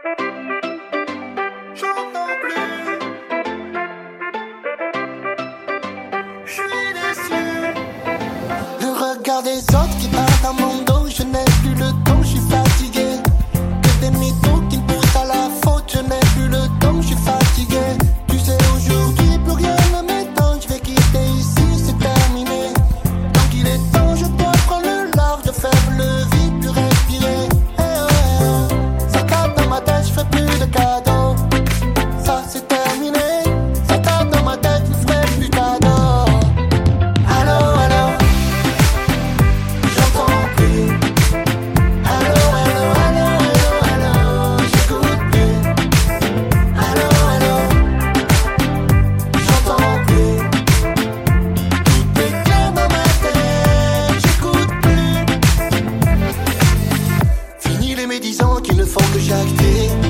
J'entends plus. Je suis déçu. Le regard des autres qui parlent dans mon dos, je n'ai plus le temps, je suis fatigué. Que des mythos qui me poussent à la faute, je n'ai plus le temps, je suis fatigué. Tu sais, aujourd'hui, plus rien ne m'étonne, je vais quitter ici, c'est terminé. Donc il est temps, je dois prendre le large, de faire le vide, plus respirer. Ça tape dans ma tête, je fais plus de cadeaux. Ça c'est terminé. Ça tape dans ma tête, je ferai plus de cadeaux. Allô, allô, j'entends plus. Allô, allô, allô, allô, allô, j'écoute plus. Allô, allô, j'entends plus. Tout est clair dans ma tête, j'écoute plus. Fini les médisants qui ne font que jacter.